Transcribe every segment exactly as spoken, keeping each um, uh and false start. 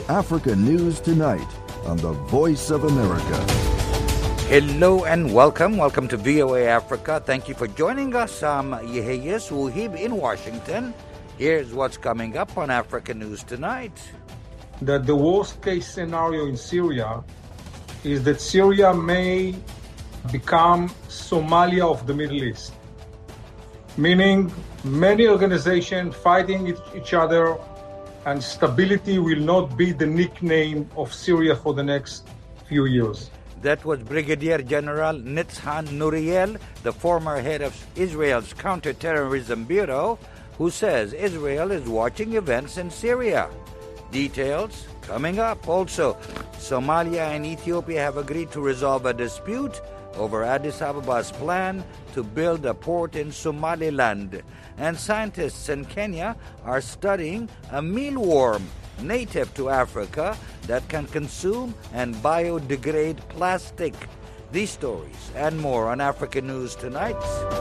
Africa News Tonight on the Voice of America. Hello and welcome. Welcome to V O A Africa. Thank you for joining us. I'm Yeheyes Wuhib in Washington. Here's what's coming up on Africa News Tonight. That the worst case scenario in Syria is that Syria may become Somalia of the Middle East, meaning many organizations fighting each other, and stability will not be the nickname of Syria for the next few years. That was Brigadier General Nitzan Nuriel, the former head of Israel's Counterterrorism Bureau, who says Israel is watching events in Syria. Details coming up. Also, Somalia and Ethiopia have agreed to resolve a dispute over Addis Ababa's plan to build a port in Somaliland. And scientists in Kenya are studying a mealworm native to Africa that can consume and biodegrade plastic. These stories and more on Africa News Tonight.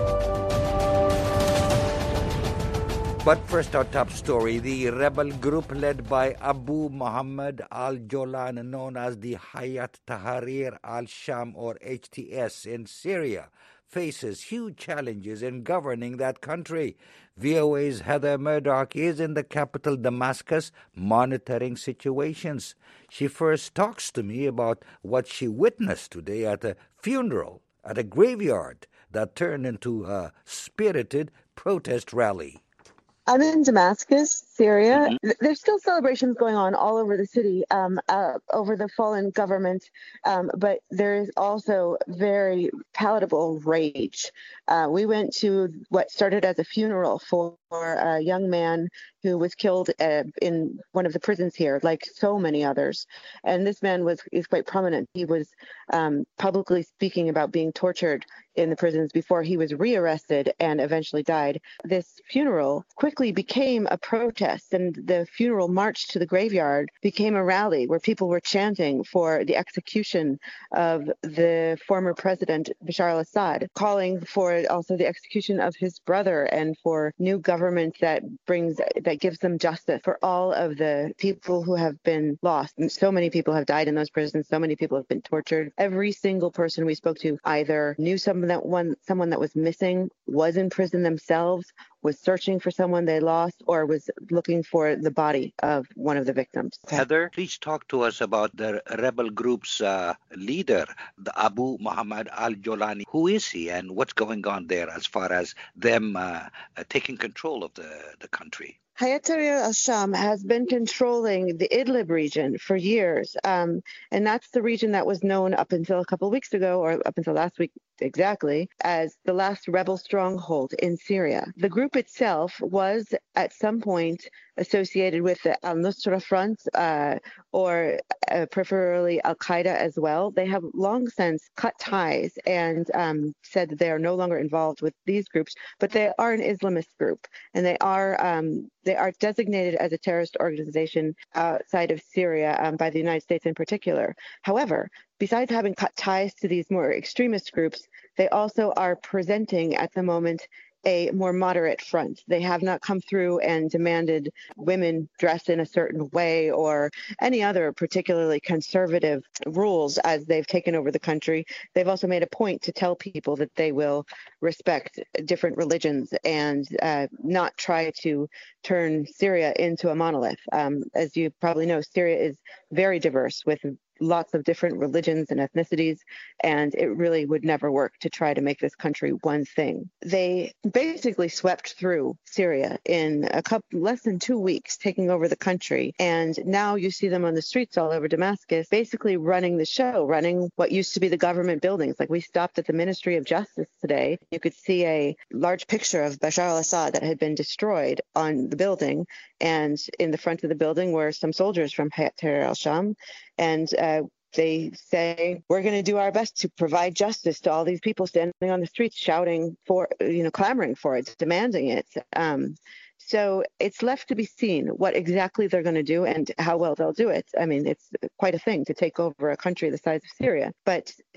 But first, our top story. The rebel group led by Abu Muhammad al-Jolan, known as the Hayat Tahrir al-Sham or H T S in Syria, faces huge challenges in governing that country. V O A's Heather Murdoch is in the capital, Damascus, monitoring situations. She first talks to me about what she witnessed today at a funeral at a graveyard that turned into a spirited protest rally. I'm in Damascus, Syria. Mm-hmm. There's still celebrations going on all over the city um, uh, over the fallen government, um, but there is also very palatable rage. Uh, we went to what started as a funeral for a young man who was killed uh, in one of the prisons here, like so many others. And this man was is quite prominent. He was um, publicly speaking about being tortured in the prisons before he was rearrested and eventually died. This funeral quickly became a protest, and the funeral march to the graveyard became a rally where people were chanting for the execution of the former president, Bashar al-Assad, calling for also the execution of his brother and for new government that brings that gives them justice for all of the people who have been lost. And so many people have died in those prisons. So many people have been tortured. Every single person we spoke to either knew someone that one someone that was missing, was in prison themselves, was searching for someone they lost, or was looking for the body of one of the victims. Heather, please talk to us about the rebel group's uh, leader, the Abu Muhammad al-Jolani. Who is he and what's going on there as far as them uh, uh, taking control of the, the country? Hayat Tahrir al-Sham has been controlling the Idlib region for years, um, and that's the region that was known up until a couple of weeks ago, or up until last week exactly, as the last rebel stronghold in Syria. The group itself was at some point associated with the al-Nusra Front, uh, or uh, preferably al-Qaeda as well. They have long since cut ties and um, said that they are no longer involved with these groups, but they are an Islamist group, and they are um, they are designated as a terrorist organization outside of Syria um, by the United States in particular. However, besides having cut ties to these more extremist groups, they also are presenting at the moment a more moderate front. They have not come through and demanded women dress in a certain way or any other particularly conservative rules as they've taken over the country. They've also made a point to tell people that they will respect different religions and uh, not try to turn Syria into a monolith. Um, as you probably know, Syria is very diverse with lots of different religions and ethnicities, and it really would never work to try to make this country one thing. They basically swept through Syria in a couple less than two weeks, taking over the country, and now you see them on the streets all over Damascus, basically running the show, running what used to be the government buildings. Like, we stopped at the Ministry of Justice today. You could see a large picture of Bashar al-Assad that had been destroyed on the building, and in the front of the building were some soldiers from Hayat Tahrir al-Sham, and uh, they say, we're going to do our best to provide justice to all these people standing on the streets, shouting for, you know, clamoring for it, demanding it. Um, so it's left to be seen what exactly they're going to do and how well they'll do it. I mean, it's quite a thing to take over a country the size of Syria. But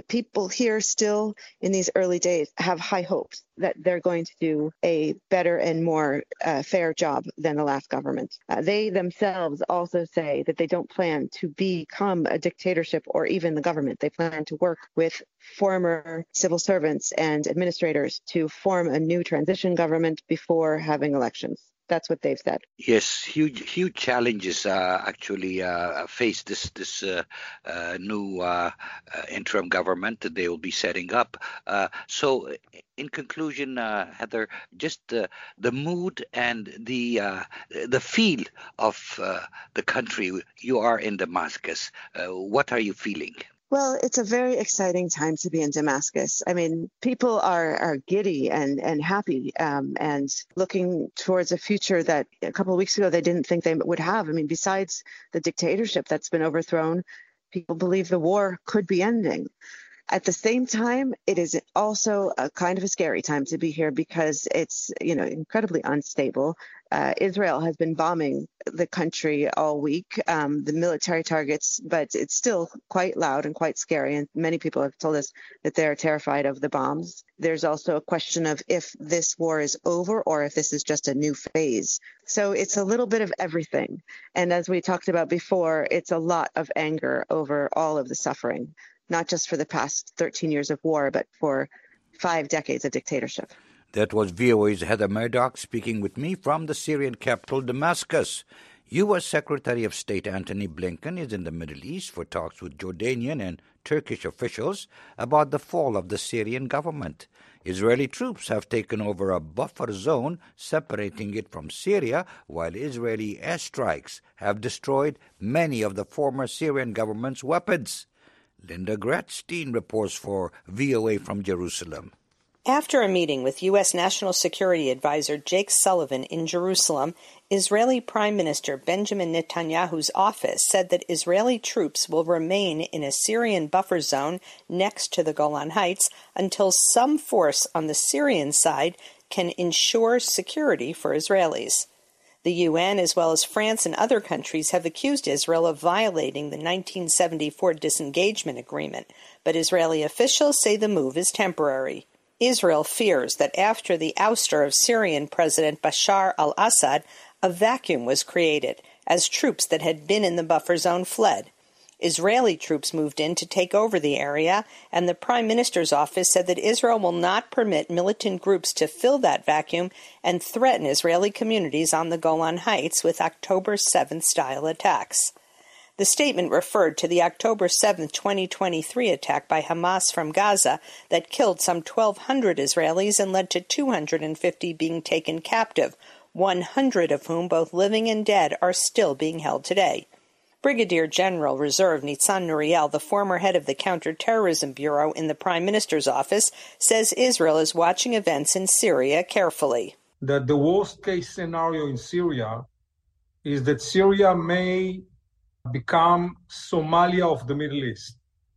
people here still in these early days have high hopes that they're going to do a better and more uh, fair job than the last government. Uh, they themselves also say that they don't plan to become a dictatorship or even the government. They plan to work with former civil servants and administrators to form a new transition government before having elections. That's what they've said. Yes, huge, huge challenges uh, actually uh, face this this uh, uh, new uh, uh, interim government that they will be setting up. Uh, so, in conclusion, uh, Heather, just uh, the mood and the uh, the feel of uh, the country. You are in Damascus. Uh, what are you feeling? Well, it's a very exciting time to be in Damascus. I mean, people are, are giddy and, and happy um, and looking towards a future that a couple of weeks ago they didn't think they would have. I mean, besides the dictatorship that's been overthrown, people believe the war could be ending. At the same time, it is also a kind of a scary time to be here because it's, you know, incredibly unstable. Uh, Israel has been bombing the country all week, um, the military targets, but it's still quite loud and quite scary. And many people have told us that they're terrified of the bombs. There's also a question of if this war is over or if this is just a new phase. So it's a little bit of everything. And as we talked about before, it's a lot of anger over all of the suffering, not just for the past thirteen years of war, but for five decades of dictatorship. That was V O A's Heather Murdoch speaking with me from the Syrian capital, Damascus. U S Secretary of State Antony Blinken is in the Middle East for talks with Jordanian and Turkish officials about the fall of the Syrian government. Israeli troops have taken over a buffer zone separating it from Syria, while Israeli airstrikes have destroyed many of the former Syrian government's weapons. Linda Gratstein reports for V O A from Jerusalem. After a meeting with U S National Security Advisor Jake Sullivan in Jerusalem, Israeli Prime Minister Benjamin Netanyahu's office said that Israeli troops will remain in a Syrian buffer zone next to the Golan Heights until some force on the Syrian side can ensure security for Israelis. The U N, as well as France and other countries, have accused Israel of violating the nineteen seventy-four disengagement agreement, but Israeli officials say the move is temporary. Israel fears that after the ouster of Syrian President Bashar al-Assad, a vacuum was created as troops that had been in the buffer zone fled. Israeli troops moved in to take over the area, and the Prime Minister's office said that Israel will not permit militant groups to fill that vacuum and threaten Israeli communities on the Golan Heights with October seventh-style attacks. The statement referred to the October seventh, twenty twenty-three attack by Hamas from Gaza that killed some twelve hundred Israelis and led to two hundred fifty being taken captive, one hundred of whom, both living and dead, are still being held today. Brigadier General Reserve Nitzan Nuriel, the former head of the Counterterrorism Bureau in the Prime Minister's office, says Israel is watching events in Syria carefully. That the worst-case scenario in Syria is that Syria may become Somalia of the Middle East,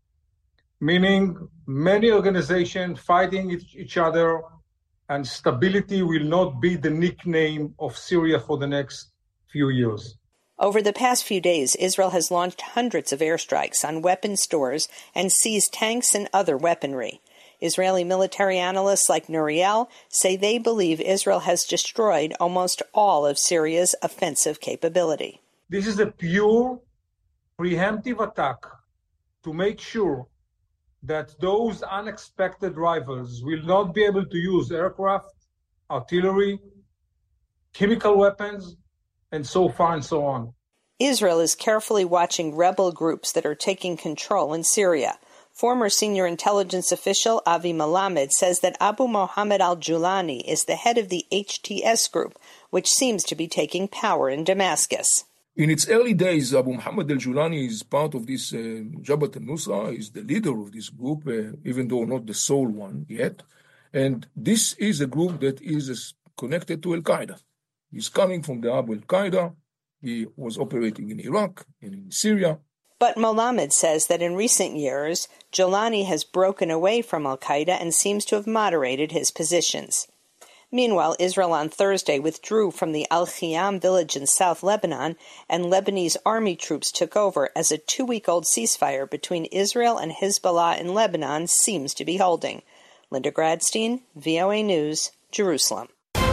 meaning many organizations fighting each other, and stability will not be the nickname of Syria for the next few years. Over the past few days, Israel has launched hundreds of airstrikes on weapon stores and seized tanks and other weaponry. Israeli military analysts like Nuriel say they believe Israel has destroyed almost all of Syria's offensive capability. This is a pure preemptive attack to make sure that those unexpected rivals will not be able to use aircraft, artillery, chemical weapons, and so far and so on. Israel is carefully watching rebel groups that are taking control in Syria. Former senior intelligence official Avi Malamed says that Abu Mohammed al-Julani is the head of the H T S group, which seems to be taking power in Damascus. In its early days, Abu Muhammad al-Julani is part of this uh, Jabhat al-Nusra, is the leader of this group, uh, even though not the sole one yet. And this is a group that is uh, connected to Al-Qaeda. He's coming from the Abu al-Qaeda. He was operating in Iraq and in Syria. But Mohammed says that in recent years, Julani has broken away from al-Qaeda and seems to have moderated his positions. Meanwhile, Israel on Thursday withdrew from the Al-Khiyam village in South Lebanon, and Lebanese army troops took over as a two-week-old ceasefire between Israel and Hezbollah in Lebanon seems to be holding. Linda Gradstein, V O A News, Jerusalem.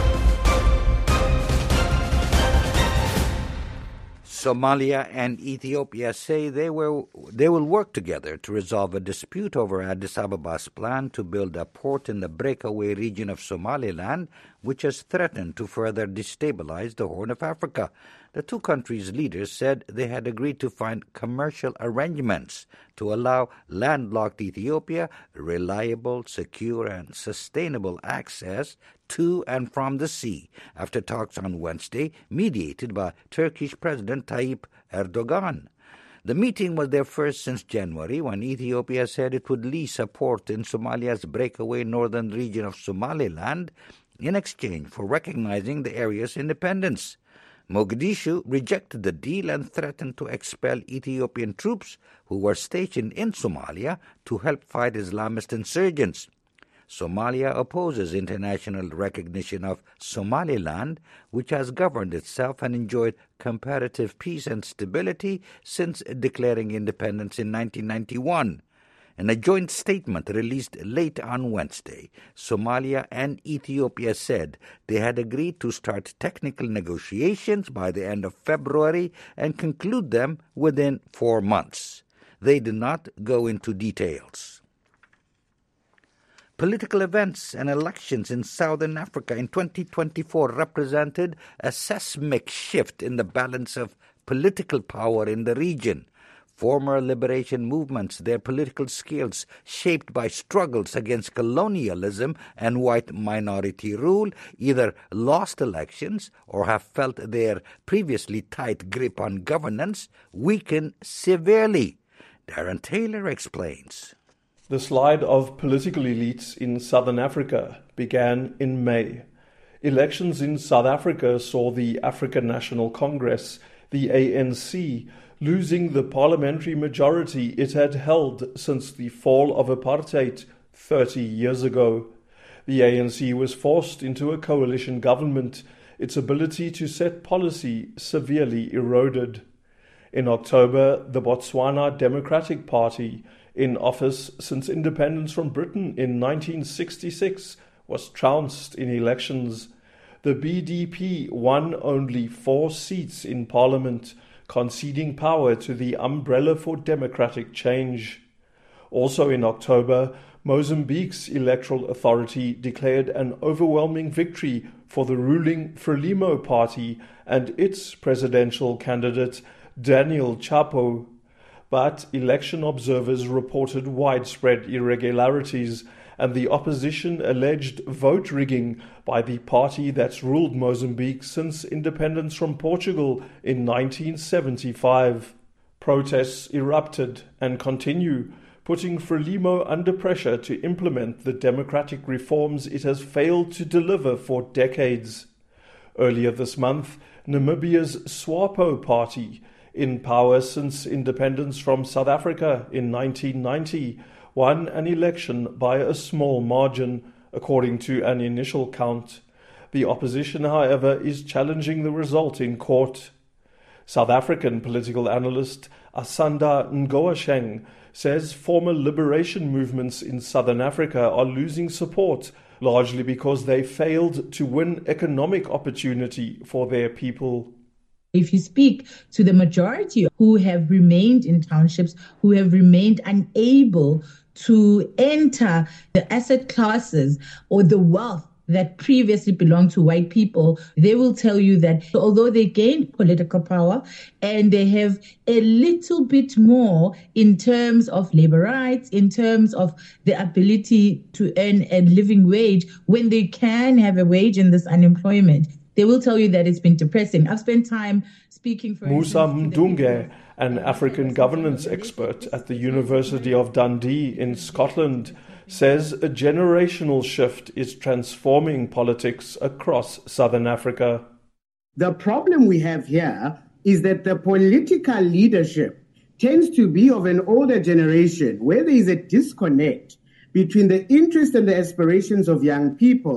Somalia and Ethiopia say they will they will work together to resolve a dispute over Addis Ababa's plan to build a port in the breakaway region of Somaliland, which has threatened to further destabilize the Horn of Africa. The two countries' leaders said they had agreed to find commercial arrangements to allow landlocked Ethiopia reliable, secure, and sustainable access to and from the sea after talks on Wednesday mediated by Turkish President Tayyip Erdogan. The meeting was their first since January, when Ethiopia said it would lease a port in Somalia's breakaway northern region of Somaliland in exchange for recognizing the area's independence. Mogadishu rejected the deal and threatened to expel Ethiopian troops who were stationed in Somalia to help fight Islamist insurgents. Somalia opposes international recognition of Somaliland, which has governed itself and enjoyed comparative peace and stability since declaring independence in nineteen ninety-one. In a joint statement released late on Wednesday, Somalia and Ethiopia said they had agreed to start technical negotiations by the end of February and conclude them within four months. They did not go into details. Political events and elections in Southern Africa in twenty twenty-four represented a seismic shift in the balance of political power in the region. Former liberation movements, their political skills shaped by struggles against colonialism and white minority rule, either lost elections or have felt their previously tight grip on governance weaken severely. Darren Taylor explains. The slide of political elites in Southern Africa began in May. Elections in South Africa saw the African National Congress, the A N C, losing the parliamentary majority it had held since the fall of apartheid thirty years ago. The A N C was forced into a coalition government, its ability to set policy severely eroded. In October, the Botswana Democratic Party, in office since independence from Britain in nineteen sixty-six, was trounced in elections. The B D P won only four seats in parliament, conceding power to the Umbrella for Democratic Change. Also in October, Mozambique's electoral authority declared an overwhelming victory for the ruling Frelimo party and its presidential candidate, Daniel Chapo. But election observers reported widespread irregularities, and the opposition alleged vote rigging by the party that's ruled Mozambique since independence from Portugal in nineteen seventy-five. Protests erupted and continue, putting Frelimo under pressure to implement the democratic reforms it has failed to deliver for decades. Earlier this month, Namibia's SWAPO party, in power since independence from South Africa in nineteen ninety, won an election by a small margin, according to an initial count. The opposition, however, is challenging the result in court. South African political analyst Asanda Ngoasheng says former liberation movements in Southern Africa are losing support, largely because they failed to win economic opportunity for their people. If you speak to the majority who have remained in townships, who have remained unable to enter the asset classes or the wealth that previously belonged to white people, they will tell you that although they gained political power and they have a little bit more in terms of labor rights, in terms of the ability to earn a living wage, when they can have a wage in this unemployment, they will tell you that it's been depressing. I've spent time speaking for Musa Mdunge, an African governance expert at the University of Dundee in Scotland, says a generational shift is transforming politics across Southern Africa. The problem we have here is that the political leadership tends to be of an older generation, where there is a disconnect between the interests and the aspirations of young people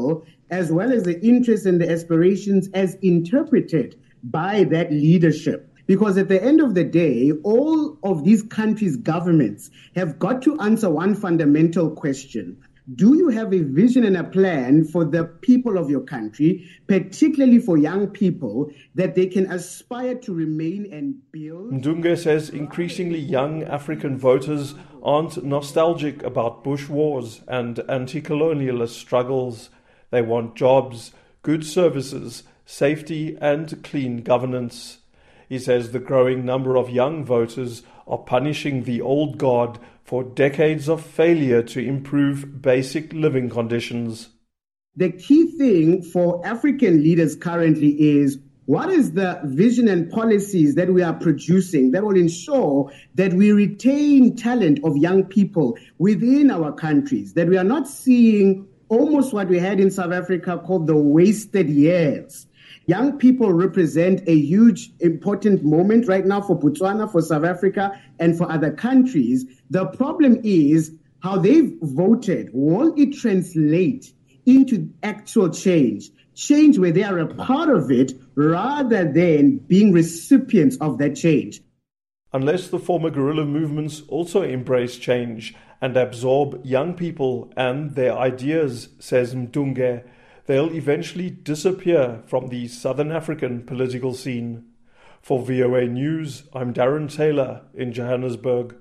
as well as the interests and the aspirations as interpreted by that leadership. Because at the end of the day, all of these countries' governments have got to answer one fundamental question. Do you have a vision and a plan for the people of your country, particularly for young people, that they can aspire to remain and build? Ndunge says increasingly young African voters aren't nostalgic about bush wars and anti-colonialist struggles. They want jobs, good services, safety and clean governance. He says the growing number of young voters are punishing the old guard for decades of failure to improve basic living conditions. The key thing for African leaders currently is what is the vision and policies that we are producing that will ensure that we retain talent of young people within our countries, that we are not seeing almost what we had in South Africa called the wasted years. Young people represent a huge, important moment right now for Botswana, for South Africa, and for other countries. The problem is how they've voted. Won't it translate into actual change? Change where they are a part of it rather than being recipients of that change. Unless the former guerrilla movements also embrace change and absorb young people and their ideas, says Ndunge, they'll eventually disappear from the Southern African political scene. For V O A News, I'm Darren Taylor in Johannesburg.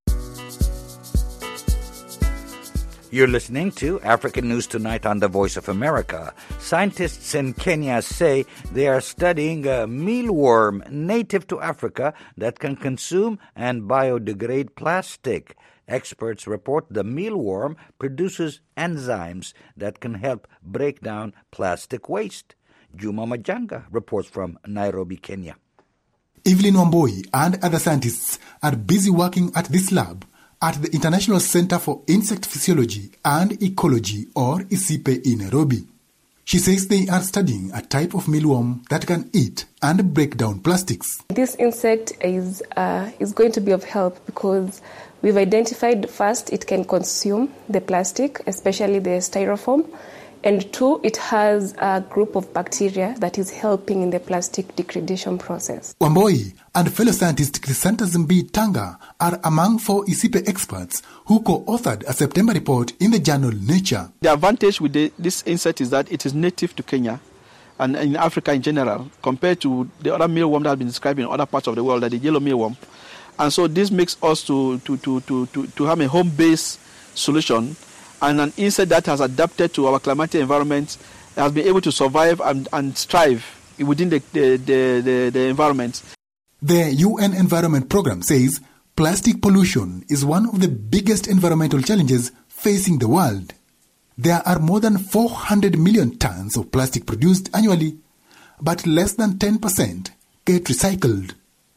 You're listening to African News Tonight on the Voice of America. Scientists in Kenya say they are studying a mealworm native to Africa that can consume and biodegrade plastic. Experts report the mealworm produces enzymes that can help break down plastic waste. Juma Majanga reports from Nairobi, Kenya. Evelyn Wamboi and other scientists are busy working at this lab at the International Center for Insect Physiology and Ecology, or ICIPE, in Nairobi. She says they are studying a type of mealworm that can eat and break down plastics. This insect is uh, is going to be of help because we've identified, first, it can consume the plastic, especially the styrofoam, and two, it has a group of bacteria that is helping in the plastic degradation process. Wamboi and fellow scientist Crisanta Zimbi Tanga are among four ICIPE experts who co-authored a September report in the journal Nature. The advantage with the, this insect is that it is native to Kenya and in Africa in general, compared to the other mealworm that has been described in other parts of the world, like the yellow mealworm. And so this makes us to, to, to, to, to, to have a home-based solution, and an insect that has adapted to our climatic environment has been able to survive and, and thrive within the, the, the, the, the environment. The U N Environment Programme says plastic pollution is one of the biggest environmental challenges facing the world. There are more than four hundred million tons of plastic produced annually, but less than ten percent get recycled.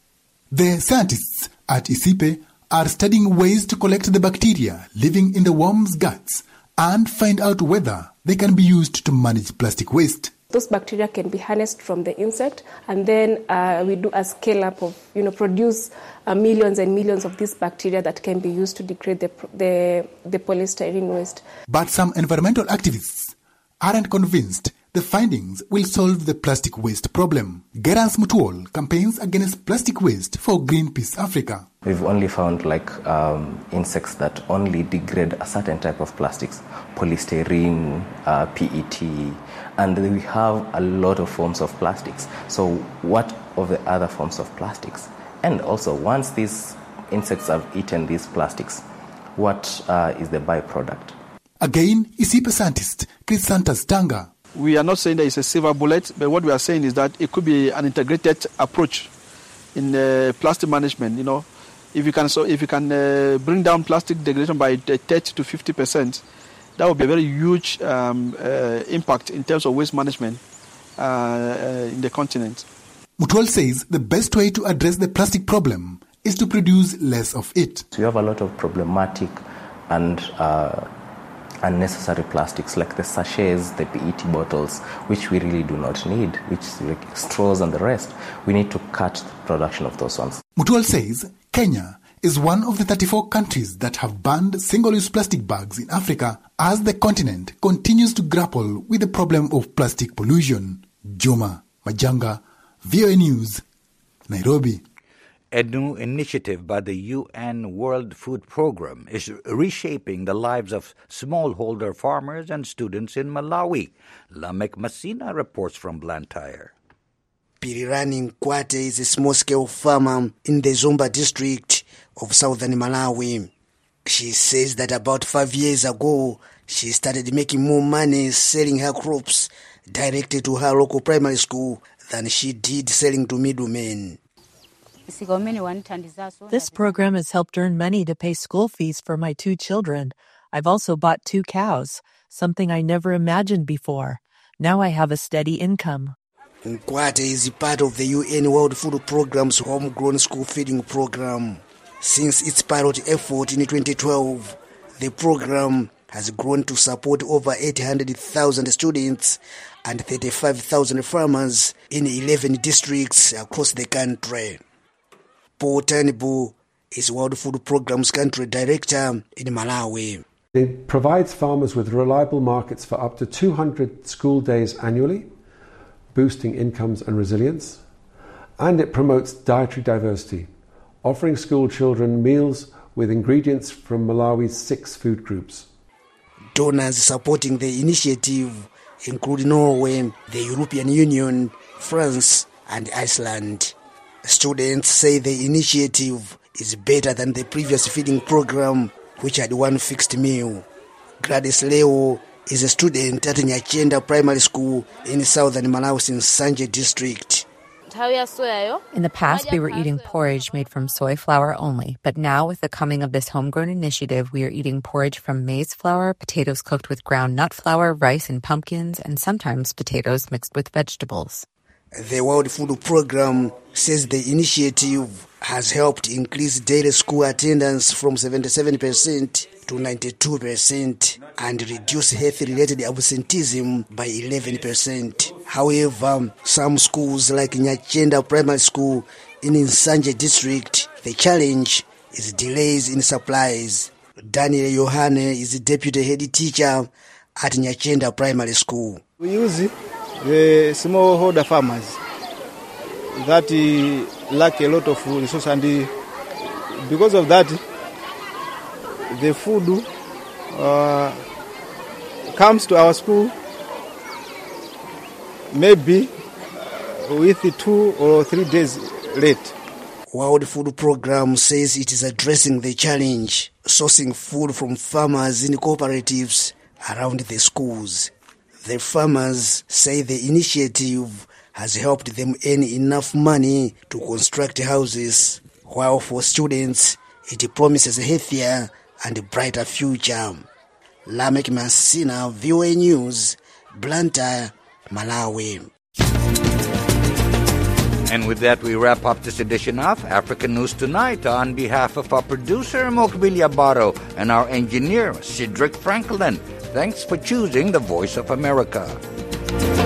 The scientists at ICIPE are studying ways to collect the bacteria living in the worm's guts and find out whether they can be used to manage plastic waste. Those bacteria can be harnessed from the insect, and then uh, we do a scale-up of, you know, produce uh, millions and millions of these bacteria that can be used to degrade the, the, the polystyrene waste. But some environmental activists aren't convinced the findings will solve the plastic waste problem. Gerans Mutual campaigns against plastic waste for Greenpeace Africa. We've only found like um, insects that only degrade a certain type of plastics, polystyrene, uh, P E T, and we have a lot of forms of plastics. So what of the other forms of plastics? And also, once these insects have eaten these plastics, what uh, is the byproduct? Again, ICIPE scientist Crisanta Tanga. We are not saying that it's a silver bullet, but what we are saying is that it could be an integrated approach in uh, plastic management. You know, if you can, so if you can uh, bring down plastic degradation by thirty to fifty percent, that would be a very huge um, uh, impact in terms of waste management uh, uh, in the continent. Mutual says the best way to address the plastic problem is to produce less of it. So you have a lot of problematic and uh, unnecessary plastics like the sachets, the P E T bottles, which we really do not need, which like straws and the rest. We need to cut the production of those ones. Mutual says Kenya is one of the thirty-four countries that have banned single-use plastic bags in Africa as the continent continues to grapple with the problem of plastic pollution. Juma Majanga, V O A News, Nairobi. A new initiative by the U N World Food Programme is reshaping the lives of smallholder farmers and students in Malawi. Lamek Masina reports from Blantyre. Pirirani Nkwate is a small-scale farmer in the Zomba district of southern Malawi. She says that about five years ago, she started making more money selling her crops directly to her local primary school than she did selling to middlemen. This program has helped earn money to pay school fees for my two children. I've also bought two cows, something I never imagined before. Now I have a steady income. Nkwate is part of the U N World Food Programme's homegrown school feeding program. Since its pilot effort in twenty twelve, the program has grown to support over eight hundred thousand students and thirty-five thousand farmers in eleven districts across the country. Paul Tanibu is World Food Programme's country director in Malawi. It provides farmers with reliable markets for up to two hundred school days annually, boosting incomes and resilience, and it promotes dietary diversity, offering school children meals with ingredients from Malawi's six food groups. Donors supporting the initiative include Norway, the European Union, France, and Iceland. Students say the initiative is better than the previous feeding program, which had one fixed meal. Gladys Leo is a student at Nyachenda Primary School in southern Malawi's Nsanje district. In the past, we were eating porridge made from soy flour only, but now with the coming of this homegrown initiative, we are eating porridge from maize flour, potatoes cooked with ground nut flour, rice and pumpkins, and sometimes potatoes mixed with vegetables. The World Food Programme says the initiative has helped increase daily school attendance from seventy-seven percent to ninety-two percent and reduce health-related absenteeism by eleven percent. However, some schools like Nyachenda Primary School in Nsanje district, the challenge is delays in supplies. Daniel Yohane is the deputy head teacher at Nyachenda Primary School. We use the smallholder farmers that uh, lack a lot of resources, and uh, because of that, the food uh, comes to our school maybe with two or three days late. World Food Programme says it is addressing the challenge, sourcing food from farmers in cooperatives around the schools. The farmers say the initiative has helped them earn enough money to construct houses, while for students, it promises a healthier and a brighter future. Lamek Masina, V O A News, Blantyre, Malawi. And with that, we wrap up this edition of African News Tonight. On behalf of our producer, Mokbilia Baro, and our engineer, Cedric Franklin, thanks for choosing the Voice of America.